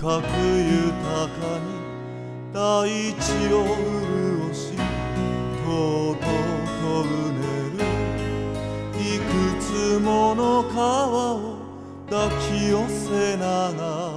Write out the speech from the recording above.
かく豊かに大地を潤しとうとうとうねるいくつもの川を抱き寄せながら